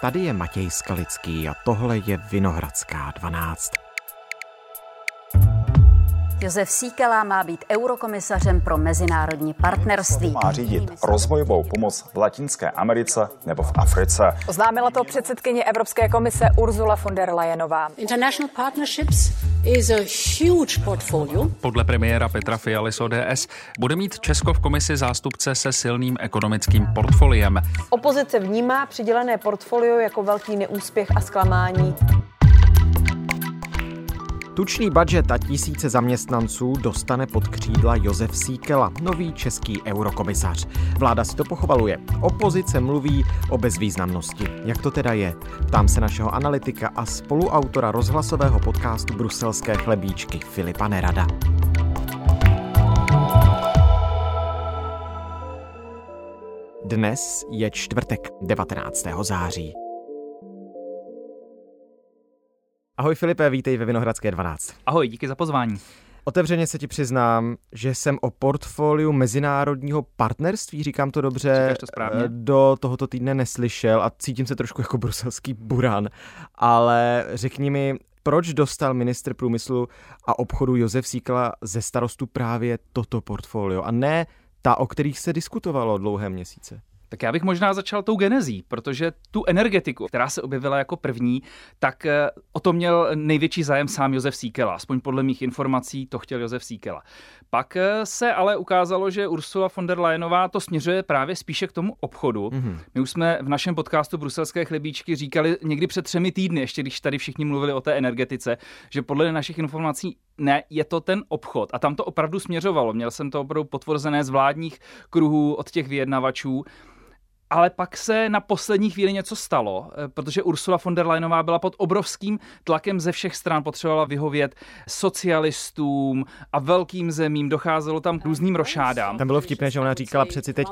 Tady je Matěj Skalický a tohle je Vinohradská 12. Josef Síkela má být eurokomisařem pro mezinárodní partnerství. Má řídit rozvojovou pomoc v Latinské Americe nebo v Africe. Oznámila to předsedkyně Evropské komise Ursula von der Leyenová. International partnerships is a huge portfolio. Podle premiéra Petra Fialy z ODS bude mít Česko v komisi zástupce se silným ekonomickým portfoliem. Opozice vnímá přidělené portfolio jako velký neúspěch a zklamání. Tučný budget a tisíce zaměstnanců dostane pod křídla Josef Síkela, nový český eurokomisař. Vláda si to pochvaluje. Opozice mluví o bezvýznamnosti. Jak to teda je? Ptám se našeho analytika a spoluautora rozhlasového podcastu Bruselské chlebíčky Filipa Nerada. Dnes je čtvrtek 19. září. Ahoj Filipe, vítej ve Vinohradské 12. Ahoj, díky za pozvání. Otevřeně se ti přiznám, že jsem o portfoliu mezinárodního partnerství, říkám to dobře, to správně, do tohoto týdne neslyšel a cítím se trošku jako bruselský buran, ale řekni mi, proč dostal ministr průmyslu a obchodu Josef Síkela ze Starostů právě toto portfolio a ne ta, o kterých se diskutovalo dlouhé měsíce? Tak já bych možná začal tou genezí, protože tu energetiku, která se objevila jako první, tak o to měl největší zájem sám Josef Síkela. Aspoň podle mých informací to chtěl Josef Síkela. Pak se ale ukázalo, že Ursula von der Leyenová to směřuje právě spíše k tomu obchodu. My už jsme v našem podcastu Bruselské chlebíčky říkali někdy před 3 týdny, ještě když tady všichni mluvili o té energetice, že podle našich informací ne, je to ten obchod. A tam to opravdu směřovalo. Měl jsem to opravdu potvrzené z vládních kruhů od těch vyjednavačů. Ale pak se na poslední chvíli něco stalo, protože Ursula von der Leyenová byla pod obrovským tlakem ze všech stran, potřebovala vyhovět socialistům a velkým zemím, docházelo tam k různým rošádám. Tam bylo vtipné, že ona říkala přeci teď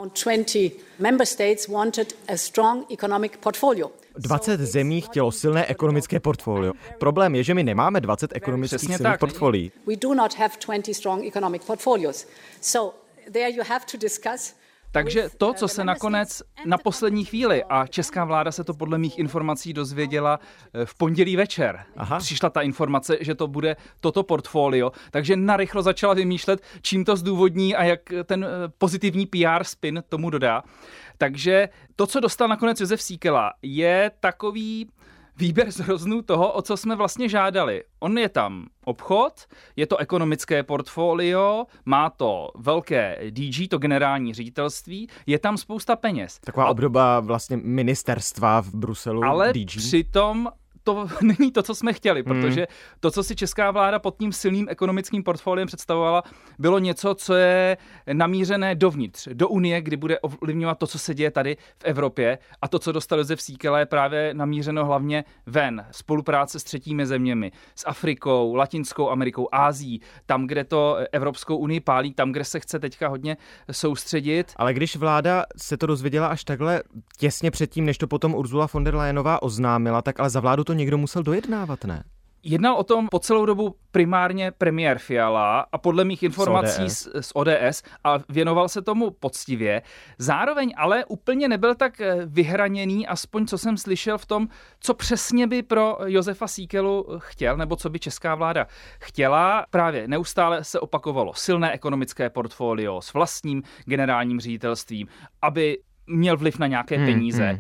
20 zemí chtělo silné ekonomické portfolio. Problém je, že my nemáme 20 ekonomických silných portfolií. We do not have 20 strong economic portfolios. So there you have to discuss. Takže to, co se nakonec na poslední chvíli, a česká vláda se to podle mých informací dozvěděla v pondělí večer. Přišla ta informace, že to bude toto portfolio, takže narychlo začala vymýšlet, čím to zdůvodní a jak ten pozitivní PR spin tomu dodá. Takže to, co dostal nakonec Josef Síkela, je takový výběr z hroznů toho, o co jsme vlastně žádali. On je tam obchod, je to ekonomické portfolio, má to velké DG, to generální ředitelství, je tam spousta peněz. Taková obdoba vlastně ministerstva v Bruselu, ale DG. Přitom to není to, co jsme chtěli, protože to, co si česká vláda pod tím silným ekonomickým portfoliem představovala, bylo něco, co je namířené dovnitř, do Unie, kdy bude ovlivňovat to, co se děje tady v Evropě, a to, co dostal Josef Síkela, je právě namířeno hlavně ven. Spolupráce s třetími zeměmi, s Afrikou, Latinskou Amerikou, Ázií, tam, kde to Evropskou unii pálí, tam, kde se chce teďka hodně soustředit. Ale když vláda se to dozvěděla až takhle těsně předtím, než to potom Ursula von der Leyenová oznámila, tak ale za vládu to někdo musel dojednávat, ne? Jednal o tom po celou dobu primárně premiér Fiala a podle mých informací z ODS a věnoval se tomu poctivě. Zároveň ale úplně nebyl tak vyhraněný, aspoň co jsem slyšel v tom, co přesně by pro Josefa Síkelu chtěl, nebo co by česká vláda chtěla. Právě neustále se opakovalo silné ekonomické portfolio s vlastním generálním ředitelstvím, aby měl vliv na nějaké peníze.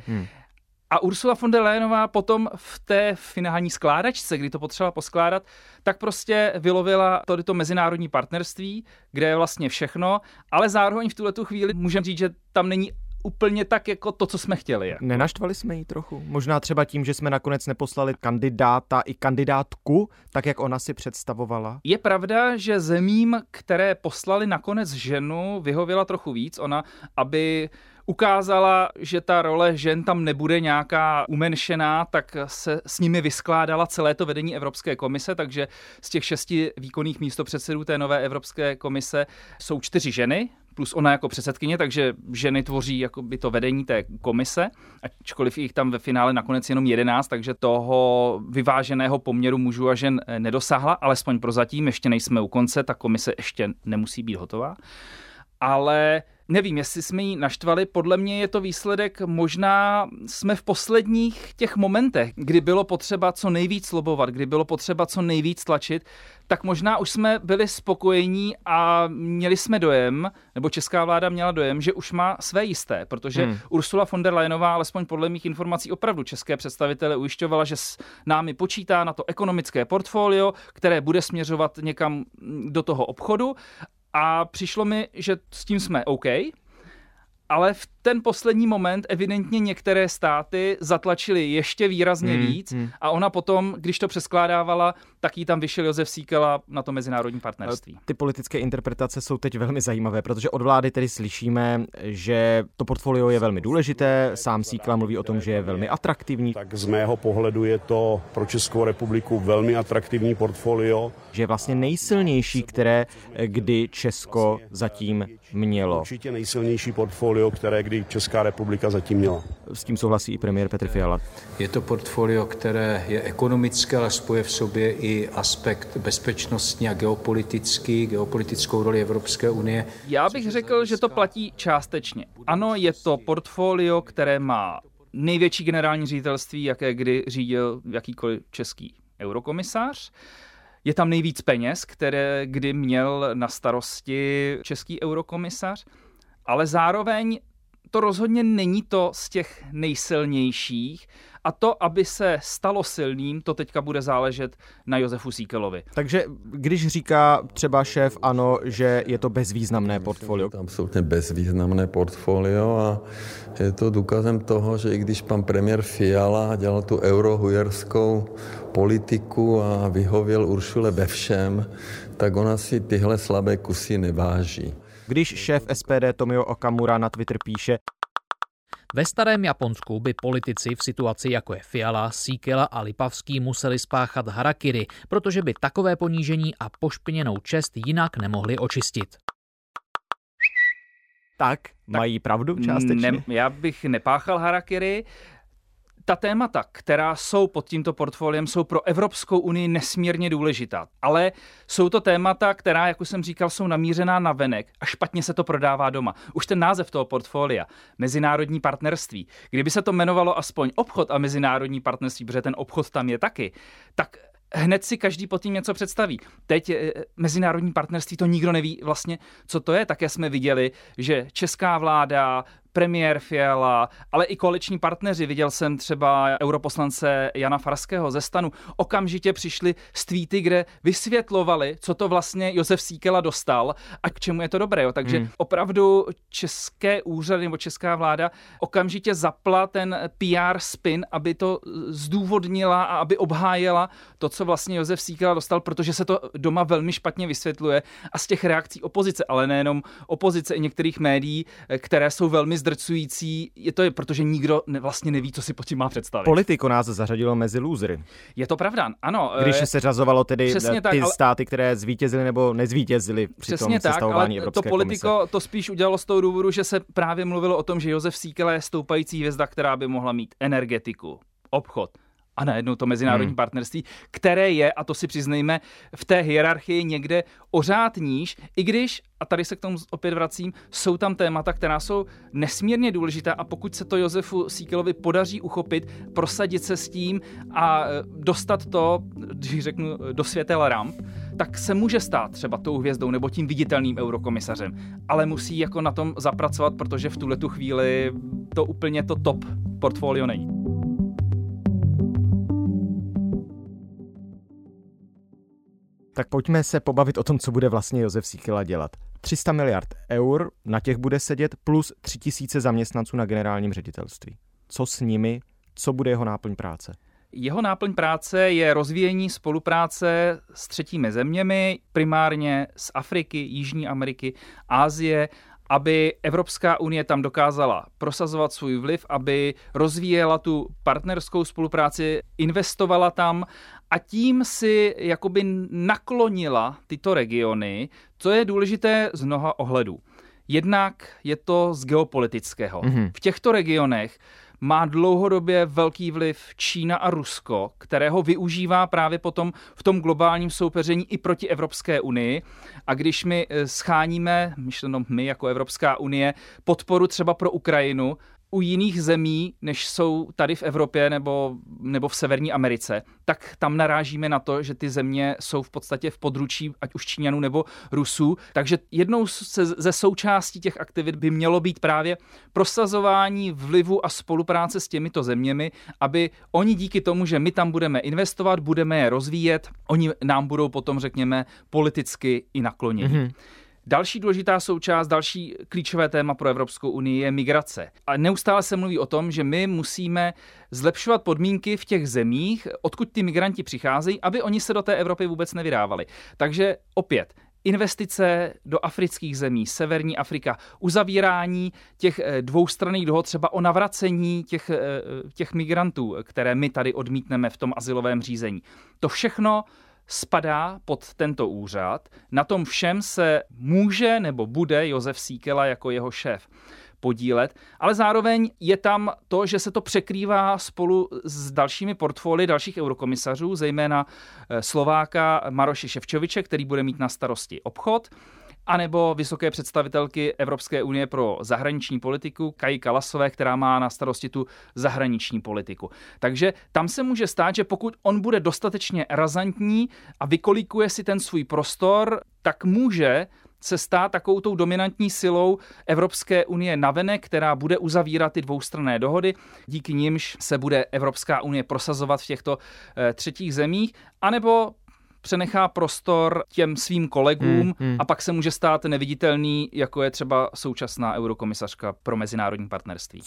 A Ursula von der Leyenová potom v té finální skládačce, kdy to potřebovala poskládat, tak prostě vylovila to mezinárodní partnerství, kde je vlastně všechno, ale zároveň v tuhletu chvíli můžeme říct, že tam není úplně tak jako to, co jsme chtěli. Nenaštvali jsme ji trochu? Možná třeba tím, že jsme nakonec neposlali kandidáta i kandidátku, tak jak ona si představovala? Je pravda, že zemím, které poslali nakonec ženu, vyhověla trochu víc. Ona, aby ukázala, že ta role žen tam nebude nějaká umenšená, tak se s nimi vyskládala celé to vedení Evropské komise, takže z těch 6 výkonných místopředsedů té nové Evropské komise jsou 4 ženy, plus ona jako předsedkyně, takže ženy tvoří jakoby to vedení té komise, ačkoliv jich tam ve finále nakonec jenom 11, takže toho vyváženého poměru mužů a žen nedosáhla, alespoň prozatím, ještě nejsme u konce, ta komise ještě nemusí být hotová. Ale Nevím, jestli jsme ji naštvali, podle mě je to výsledek, možná jsme v posledních těch momentech, kdy bylo potřeba co nejvíc lobovat, kdy bylo potřeba co nejvíc tlačit, tak možná už jsme byli spokojení a měli jsme dojem, nebo česká vláda měla dojem, že už má své jisté, protože Ursula von der Leyenová, alespoň podle mých informací, opravdu české představitele ujišťovala, že s námi počítá na to ekonomické portfolio, které bude směřovat někam do toho obchodu. A přišlo mi, že s tím jsme OK, ale v ten poslední moment evidentně některé státy zatlačily ještě výrazně víc a ona potom, když to přeskládávala, tak jí tam vyšel Jozef Síkela na to mezinárodní partnerství. Ty politické interpretace jsou teď velmi zajímavé, protože od vlády tedy slyšíme, že to portfolio je velmi důležité, sám Síkela mluví o tom, že je velmi atraktivní. Tak z mého pohledu je to pro Českou republiku velmi atraktivní portfolio. Že je vlastně nejsilnější, které kdy Česko zatím mělo. Určitě nejsilnější portfolio, které kdy Česká republika zatím měla. S tím souhlasí i premiér Petr Fiala. Je to portfolio, které je ekonomické, ale spoje v sobě i aspekt bezpečnostní a geopolitický, geopolitickou roli Evropské unie. Já bych řekl, že to platí částečně. Ano, je to portfolio, které má největší generální ředitelství, jaké kdy řídil jakýkoliv český eurokomisař. Je tam nejvíc peněz, které kdy měl na starosti český eurokomisař, ale zároveň to rozhodně není to z těch nejsilnějších a to, aby se stalo silným, to teďka bude záležet na Jozefu Síkelovi. Takže když říká třeba šéf ANO, že je to bezvýznamné portfolio. To je absolutně bezvýznamné portfolio a je to důkazem toho, že i když pan premiér Fiala dělal tu eurohujerskou politiku a vyhověl Uršule ve všem, tak ona si tyhle slabé kusy neváží. Když šéf SPD Tomio Okamura na Twitter píše: Ve starém Japonsku by politici v situaci jako je Fiala, Síkela a Lipavský museli spáchat harakiri, protože by takové ponížení a pošpiněnou čest jinak nemohli očistit. Tak mají pravdu částečně? Já bych nepáchal harakiri. Ta témata, která jsou pod tímto portfoliem, jsou pro Evropskou unii nesmírně důležitá. Ale jsou to témata, která, jak už jsem říkal, jsou namířená na venek a špatně se to prodává doma. Už ten název toho portfolia, mezinárodní partnerství, kdyby se to jmenovalo aspoň obchod a mezinárodní partnerství, protože ten obchod tam je taky, tak hned si každý pod tím něco představí. Teď mezinárodní partnerství, to nikdo neví vlastně, co to je. Také jsme viděli, že česká vláda, premiér Fiala, ale i koaliční partneři, viděl jsem třeba europoslance Jana Farského ze STANu, okamžitě přišli s tweety, kde vysvětlovali, co to vlastně Jozef Síkela dostal a k čemu je to dobré. Jo. Takže opravdu české úřady nebo česká vláda okamžitě zapla ten PR spin, aby to zdůvodnila a aby obhájila to, co vlastně Jozef Síkela dostal, protože se to doma velmi špatně vysvětluje a z těch reakcí opozice, ale nejenom opozice i některých médií, které jsou velmi zdrcující, je to protože nikdo vlastně neví, co si pod tím má představit. Politico nás zařadilo mezi lůzry. Je to pravda, ano. Když se řazovalo tedy ty státy, které zvítězily nebo nezvítězily při tom sestavování Evropské komise. Politico to spíš udělalo z toho důvodu, že se právě mluvilo o tom, že Jozef Síkela je stoupající hvězda, která by mohla mít energetiku, obchod a najednou to mezinárodní partnerství, které je, a to si přiznejme, v té hierarchii někde o řád níž, i když, a tady se k tomu opět vracím, jsou tam témata, která jsou nesmírně důležitá a pokud se to Jozefu Síkelovi podaří uchopit, prosadit se s tím a dostat to, když řeknu, do světel ramp, tak se může stát třeba tou hvězdou nebo tím viditelným eurokomisařem, ale musí jako na tom zapracovat, protože v tuhletu chvíli to úplně to top portfolio není. Tak pojďme se pobavit o tom, co bude vlastně Jozef Síkela dělat. 300 miliard eur, na těch bude sedět, plus 3000 zaměstnanců na generálním ředitelství. Co s nimi? Co bude jeho náplň práce? Jeho náplň práce je rozvíjení spolupráce s třetími zeměmi, primárně z Afriky, Jižní Ameriky, Asie, aby Evropská unie tam dokázala prosazovat svůj vliv, aby rozvíjela tu partnerskou spolupráci, investovala tam a tím si jakoby naklonila tyto regiony, co je důležité z mnoha ohledů. Jednak je to z geopolitického. V těchto regionech má dlouhodobě velký vliv Čína a Rusko, kterého využívá právě potom v tom globálním soupeření i proti Evropské unii. A když my scháníme, myšleno my jako Evropská unie, podporu třeba pro Ukrajinu, u jiných zemí, než jsou tady v Evropě nebo v Severní Americe, tak tam narážíme na to, že ty země jsou v podstatě v područí ať už Číňanů nebo Rusů. Takže jednou ze součástí těch aktivit by mělo být právě prosazování vlivu a spolupráce s těmito zeměmi, aby oni díky tomu, že my tam budeme investovat, budeme je rozvíjet, oni nám budou potom, řekněme, politicky i nakloněni. Mm-hmm. Další důležitá součást, další klíčové téma pro Evropskou unii je migrace. A neustále se mluví o tom, že my musíme zlepšovat podmínky v těch zemích, odkud ty migranti přicházejí, aby oni se do té Evropy vůbec nevydávali. Takže opět, investice do afrických zemí, Severní Afrika, uzavírání těch dvoustranných dohod, třeba o navracení těch migrantů, které my tady odmítneme v tom azylovém řízení. To všechno spadá pod tento úřad. Na tom všem se může nebo bude Jozef Síkela jako jeho šéf podílet, ale zároveň je tam to, že se to překrývá spolu s dalšími portfolii dalších eurokomisařů, zejména Slováka Maroše Šefčoviče, který bude mít na starosti obchod, anebo vysoké představitelky Evropské unie pro zahraniční politiku Kaji Kallasové, která má na starosti tu zahraniční politiku. Takže tam se může stát, že pokud on bude dostatečně razantní a vykolíkuje si ten svůj prostor, tak může se stát takovou tou dominantní silou Evropské unie navenek, která bude uzavírat ty dvoustranné dohody, díky nimž se bude Evropská unie prosazovat v těchto třetích zemích, anebo přenechá prostor těm svým kolegům a pak se může stát neviditelný, jako je třeba současná eurokomisařka pro mezinárodní partnerství.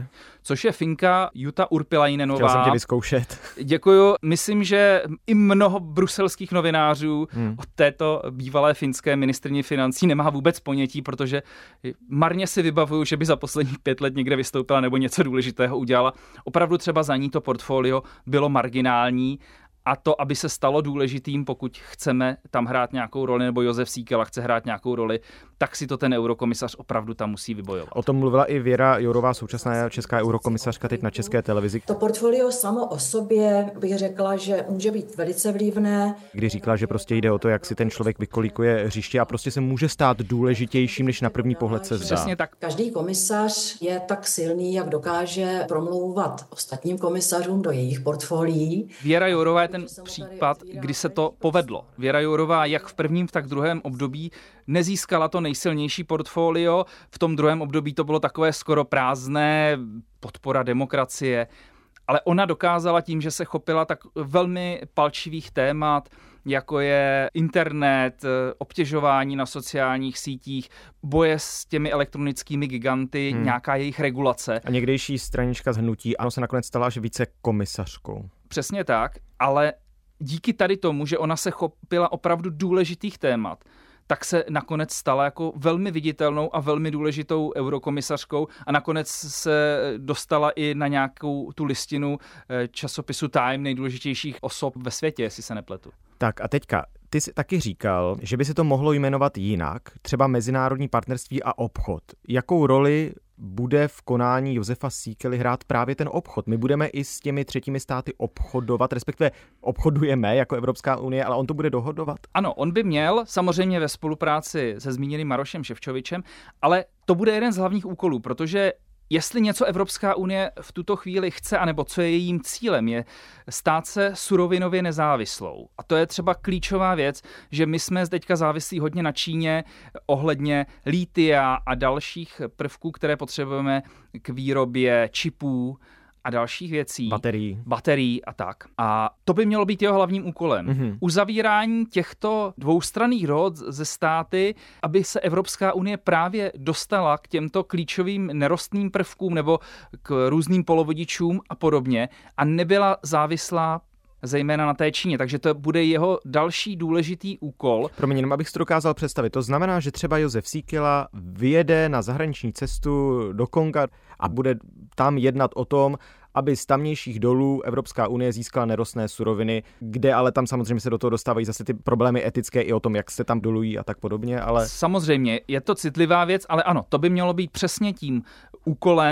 Což je Finka Jutta Urpilainenová. Chtěl jsem tě vyzkoušet. Děkuju. Myslím, že i mnoho bruselských novinářů od této bývalé finské ministryni financí nemá vůbec ponětí, protože marně si vybavuju, že by za posledních 5 let někde vystoupila nebo něco důležitého udělala. Opravdu třeba za ní to portfolio bylo marginální. A to, aby se stalo důležitým, pokud chceme tam hrát nějakou roli, nebo Jozef Síkela chce hrát nějakou roli, tak si to ten eurokomisař opravdu tam musí vybojovat. O tom mluvila i Věra Jourová, současná česká eurokomisařka teď na České televizi. To portfolio samo o sobě bych řekla, že může být velice vlivné. Když říkala, že prostě jde o to, jak si ten člověk vykolíkuje hřiště a prostě se může stát důležitějším, než na první pohled se zdá. Přesně tak. Každý komisař je tak silný, jak dokáže promlouvat ostatním komisařům do jejich portfolií. Věra Jourová ten případ, kdy se to povedlo. Věra Jourová jak v prvním, tak v druhém období nezískala to nejsilnější portfolio. V tom druhém období to bylo takové skoro prázdné, podpora demokracie. Ale ona dokázala tím, že se chopila tak velmi palčivých témat, jako je internet, obtěžování na sociálních sítích, boje s těmi elektronickými giganty, nějaká jejich regulace. A někdejší stranička z hnutí ANO se nakonec stala až vicekomisařkou. Přesně tak, ale díky tady tomu, že ona se chopila opravdu důležitých témat, tak se nakonec stala jako velmi viditelnou a velmi důležitou eurokomisařkou a nakonec se dostala i na nějakou tu listinu časopisu Time nejdůležitějších osob ve světě, jestli se nepletu. Tak a teďka, ty jsi taky říkal, že by se to mohlo jmenovat jinak, třeba mezinárodní partnerství a obchod. Jakou roli bude v konání Jozefa Síkely hrát právě ten obchod? My budeme i s těmi třetími státy obchodovat, respektive obchodujeme jako Evropská unie, ale on to bude dohodovat? Ano, on by měl, samozřejmě ve spolupráci se zmíněným Marošem Šefčovičem, ale to bude jeden z hlavních úkolů, protože jestli něco Evropská unie v tuto chvíli chce, anebo co je jejím cílem, je stát se surovinově nezávislou. A to je třeba klíčová věc, že my jsme teďka závislí hodně na Číně ohledně litia a dalších prvků, které potřebujeme k výrobě čipů a dalších věcí. Baterií a tak. A to by mělo být jeho hlavním úkolem. Uzavírání těchto dvoustranných dohod ze státy, aby se Evropská unie právě dostala k těmto klíčovým nerostným prvkům nebo k různým polovodičům a podobně a nebyla závislá zejména na té Číně. Takže to bude jeho další důležitý úkol. Promiň, jenom abych si to dokázal představit. To znamená, že třeba Jozef Síkela vyjede na zahraniční cestu do Konga a bude tam jednat o tom, aby z tamnějších dolů Evropská unie získala nerostné suroviny, kde ale tam samozřejmě se do toho dostávají zase ty problémy etické i o tom, jak se tam dolují a tak podobně. Ale samozřejmě, je to citlivá věc, ale ano, to by mělo být přesně tím úkolem,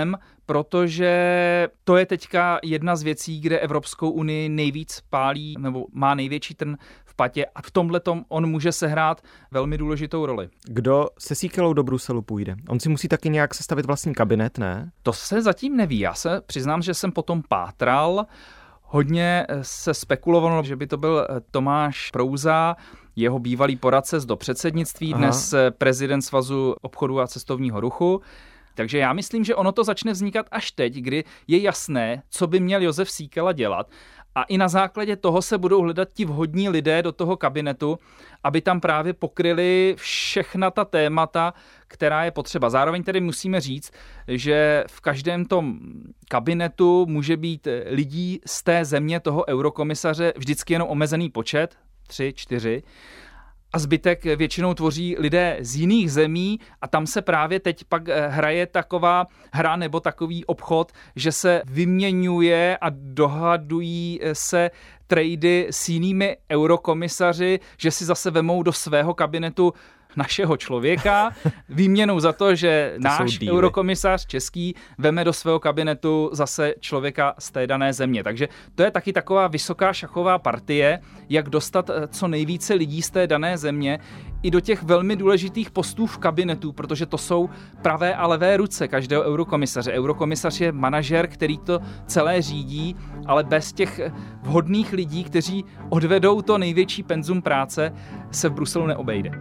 protože to je teďka jedna z věcí, kde Evropskou unii nejvíc pálí nebo má největší trn v patě a v tomhletom on může sehrát velmi důležitou roli. Kdo se Síkelou do Bruselu půjde? On si musí taky nějak sestavit vlastní kabinet, ne? To se zatím neví. Já se přiznám, že jsem potom pátral. Hodně se spekulovalo, že by to byl Tomáš Prouza, jeho bývalý poradce do předsednictví, dnes prezident Svazu obchodu a cestovního ruchu. Takže já myslím, že ono to začne vznikat až teď, kdy je jasné, co by měl Jozef Síkela dělat. A i na základě toho se budou hledat ti vhodní lidé do toho kabinetu, aby tam právě pokryli všechna ta témata, která je potřeba. Zároveň tedy musíme říct, že v každém tom kabinetu může být lidí z té země toho eurokomisaře vždycky jenom omezený počet, 3, 4, a zbytek většinou tvoří lidé z jiných zemí a tam se právě teď pak hraje taková hra nebo takový obchod, že se vyměňuje a dohadují se trady s jinými eurokomisaři, že si zase vemou do svého kabinetu našeho člověka, výměnou za to, že náš eurokomisař český veme do svého kabinetu zase člověka z té dané země. Takže to je taky taková vysoká šachová partie, jak dostat co nejvíce lidí z té dané země i do těch velmi důležitých postů v kabinetu, protože to jsou pravé a levé ruce každého eurokomisaře. Eurokomisař je manažer, který to celé řídí, ale bez těch vhodných lidí, kteří odvedou to největší penzum práce, se v Bruselu neobejde.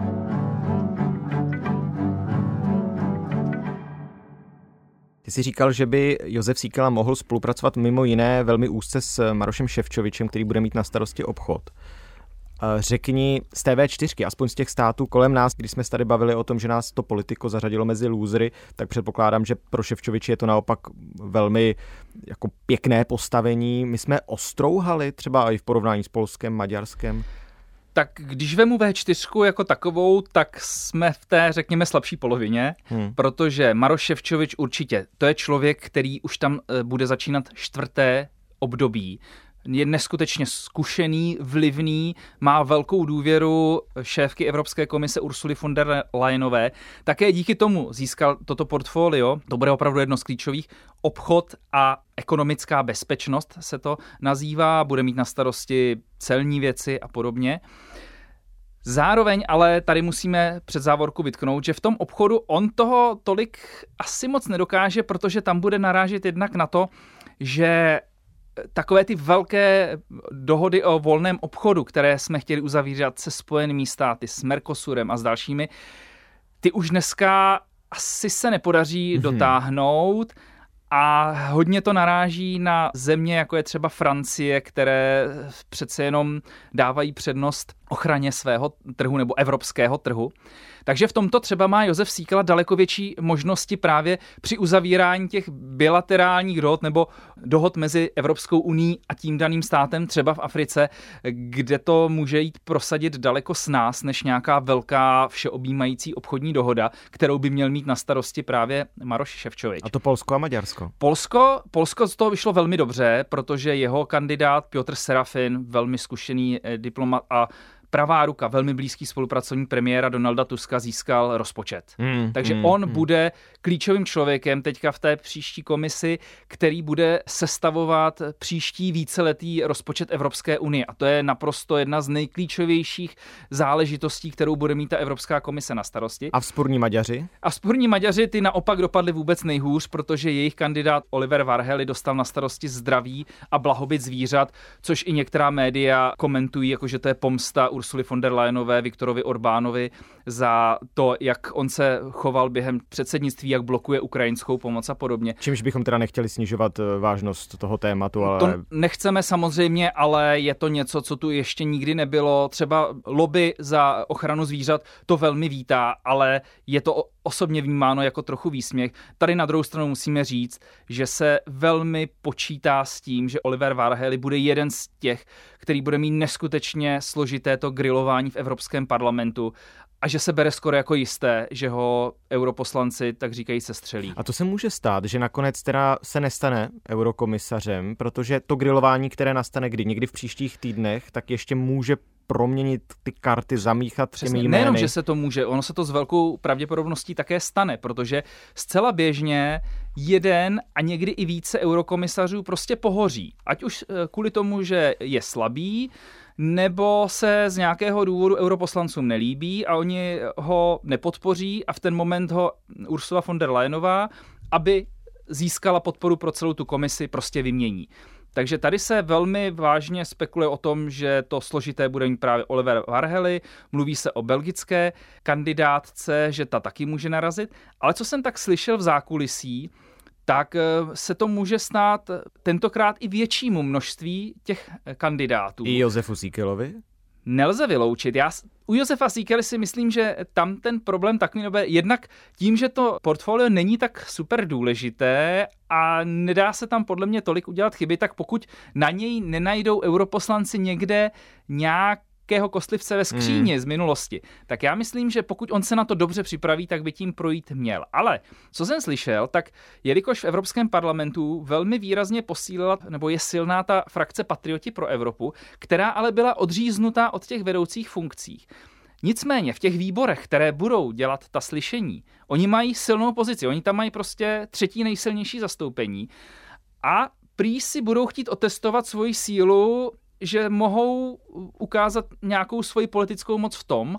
Ty jsi říkal, že by Jozef Síkela mohl spolupracovat mimo jiné velmi úzce s Marošem Šefčovičem, který bude mít na starosti obchod. Řekni z té V4, aspoň z těch států kolem nás, když jsme se tady bavili o tom, že nás to politiko zařadilo mezi lůzry, tak předpokládám, že pro Šefčoviče je to naopak velmi jako pěkné postavení. My jsme ostrouhali třeba i v porovnání s Polskem, Maďarskem. Tak když vemu V4 jako takovou, tak jsme v té, řekněme, slabší polovině, protože Maroš Šefčovič určitě, to je člověk, který už tam bude začínat 4. období. Je neskutečně zkušený, vlivný, má velkou důvěru šéfky Evropské komise Ursuly von der Leyenové. Také díky tomu získal toto portfolio, to bude opravdu jedno z klíčových, obchod a ekonomická bezpečnost se to nazývá, bude mít na starosti celní věci a podobně. Zároveň ale tady musíme před závorku vytknout, že v tom obchodu on toho tolik asi moc nedokáže, protože tam bude narážet jednak na to, že takové ty velké dohody o volném obchodu, které jsme chtěli uzavírat se Spojenými státy, s Mercosurem a s dalšími, ty už dneska asi se nepodaří dotáhnout a hodně to naráží na země, jako je třeba Francie, které přece jenom dávají přednost ochraně svého trhu nebo evropského trhu. Takže v tomto třeba má Jozef Síkela daleko větší možnosti právě při uzavírání těch bilaterálních dohod nebo dohod mezi Evropskou unií a tím daným státem třeba v Africe, kde to může jít prosadit daleko s nás, než nějaká velká všeobjímající obchodní dohoda, kterou by měl mít na starosti právě Maroš Šefčovič. A to Polsko a Maďarsko? Polsko z toho vyšlo velmi dobře, protože jeho kandidát Piotr Serafin, velmi zkušený diplomat a pravá ruka, velmi blízký spolupracovník premiéra Donalda Tuska, získal rozpočet. Takže on bude klíčovým člověkem teďka v té příští komisi, který bude sestavovat příští víceletý rozpočet Evropské unie. A to je naprosto jedna z nejklíčovějších záležitostí, kterou bude mít ta Evropská komise na starosti. A vzpůrní Maďaři? A vzpůrní Maďaři ty naopak dopadli vůbec nejhůř, protože jejich kandidát Oliver Varhelyi dostal na starosti zdraví a blahobyt zvířat, což i některá média komentují, jakože to je pomsta Ursuly von der Leyenové, Viktorovi Orbánovi za to, jak on se choval během předsednictví, jak blokuje ukrajinskou pomoc a podobně. Čímž bychom teda nechtěli snižovat vážnost toho tématu, ale... To nechceme samozřejmě, ale je to něco, co tu ještě nikdy nebylo. Třeba lobby za ochranu zvířat to velmi vítá, ale je to osobně vnímáno jako trochu výsměch. Tady na druhou stranu musíme říct, že se velmi počítá s tím, že Oliver Varhelyi bude jeden z těch, který bude mít neskutečně složité to grilování v Evropském parlamentu a že se bere skoro jako jisté, že ho europoslanci, tak říkají, se střelí. A to se může stát, že nakonec teda se nestane eurokomisařem, protože to grilování, které nastane někdy v příštích týdnech, tak ještě může proměnit ty karty, zamíchat těmi jmény. Nejenom, že se to může, ono se to s velkou pravděpodobností také stane, protože zcela běžně jeden a někdy i více eurokomisařů prostě pohoří. Ať už kvůli tomu, že je slabý, nebo se z nějakého důvodu europoslancům nelíbí a oni ho nepodpoří a v ten moment ho Ursula von der Leyenová, aby získala podporu pro celou tu komisi, prostě vymění. Takže tady se velmi vážně spekuluje o tom, že to složité bude mít právě Oliver Varhelyi, mluví se o belgické kandidátce, že ta taky může narazit, ale co jsem tak slyšel v zákulisí, tak se to může stát tentokrát i většímu množství těch kandidátů. I Josefu Síkelovi? Nelze vyloučit. U Josefa Síkely si myslím, že tam ten problém takový nebude. Jednak tím, že to portfolio není tak super důležité a nedá se tam podle mě tolik udělat chyby, tak pokud na něj nenajdou europoslanci někde nějakého kostlivce ve skříni z minulosti, tak já myslím, že pokud on se na to dobře připraví, tak by tím projít měl. Ale co jsem slyšel, tak jelikož v Evropském parlamentu velmi výrazně posílila, nebo je silná ta frakce Patrioti pro Evropu, která ale byla odříznutá od těch vedoucích funkcí. Nicméně v těch výborech, které budou dělat ta slyšení, oni mají silnou pozici, oni tam mají prostě třetí nejsilnější zastoupení a prý si budou chtít otestovat svoji sílu, že mohou ukázat nějakou svoji politickou moc v tom,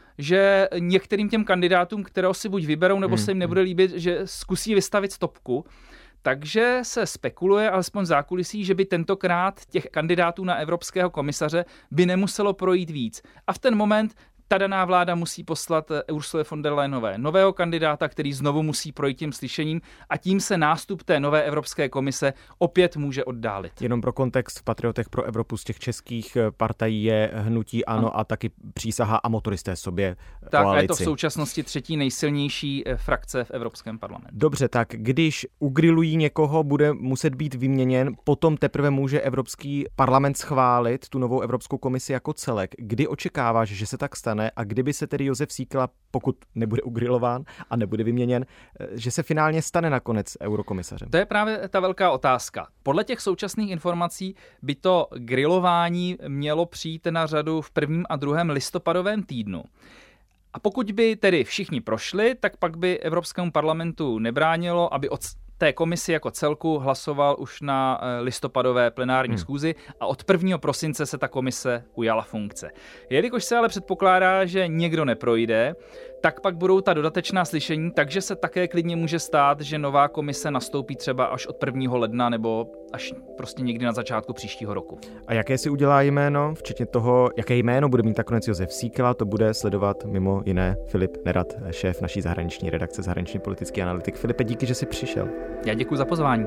že některým těm kandidátům, kterého si buď vyberou, nebo se jim nebude líbit, že zkusí vystavit stopku. Takže se spekuluje, alespoň v zákulisí, že by tentokrát těch kandidátů na evropského komisaře by nemuselo projít víc. A v ten moment ta daná vláda musí poslat Ursule von der Leyenové nového kandidáta, který znovu musí projít tím slyšením a tím se nástup té nové Evropské komise opět může oddálit. Jenom pro kontext, v Patriotech pro Evropu z těch českých partají je hnutí ANO a taky Přísaha a Motoristé sobě tak koalici. A je to v současnosti třetí nejsilnější frakce v Evropském parlamentu. Dobře, tak když ugrilují někoho, bude muset být vyměněn, potom teprve může Evropský parlament schválit tu novou Evropskou komisi jako celek. Kdy očekáváš, že se tak stane a kdyby se tedy Josef Síkela, pokud nebude ugrilován a nebude vyměněn, že se finálně stane nakonec eurokomisařem? To je právě ta velká otázka. Podle těch současných informací by to grilování mělo přijít na řadu v 1. a 2. listopadovém týdnu. A pokud by tedy všichni prošli, tak pak by Evropskému parlamentu nebránilo, aby od té komisi jako celku hlasoval už na listopadové plenární schůzi a od 1. prosince se ta komise ujala funkce. Jelikož se ale předpokládá, že někdo neprojde, tak pak budou ta dodatečná slyšení, takže se také klidně může stát, že nová komise nastoupí třeba až od 1. ledna nebo až prostě někdy na začátku příštího roku. A jaké si udělá jméno, včetně toho, jaké jméno bude mít nakonec Josef Síkela, to bude sledovat mimo jiné Filip Nerad, šéf naší zahraniční redakce, zahraniční politický analytik. Filipe, díky, že jsi přišel. Já děkuji za pozvání.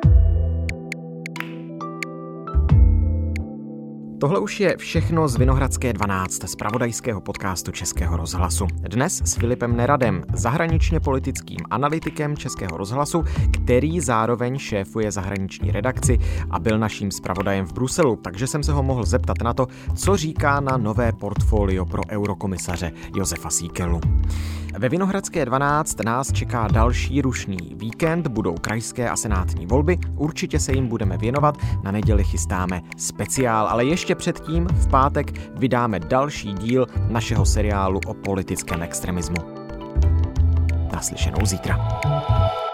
Tohle už je všechno z Vinohradské 12, z zpravodajského podcastu Českého rozhlasu. Dnes s Filipem Neradem, zahraničně politickým analytikem Českého rozhlasu, který zároveň šéfuje zahraniční redakci a byl naším zpravodajem v Bruselu, takže jsem se ho mohl zeptat na to, co říká na nové portfolio pro eurokomisaře Josefa Síkelu. Ve Vinohradské 12 nás čeká další rušný víkend, budou krajské a senátní volby, určitě se jim budeme věnovat, na neděli chystáme speciál, ale ještě předtím v pátek vydáme další díl našeho seriálu o politickém extremismu. Naslyšenou zítra.